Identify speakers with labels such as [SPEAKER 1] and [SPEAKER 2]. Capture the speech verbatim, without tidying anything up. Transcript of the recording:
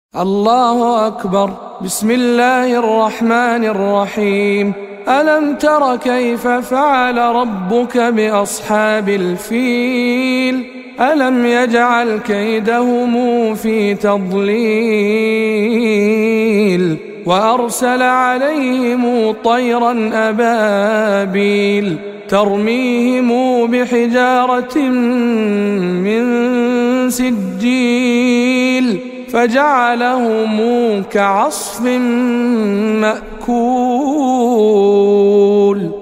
[SPEAKER 1] الله أكبر. بسم الله الرحمن الرحيم. ألم تر كيف فعل ربك بأصحاب الفيل؟ ألم يجعل كيدهم في تضليل وأرسل عليهم طيرا أبابيل ترميهم بحجارة من سجيل فجعلهم كعصف مأكول.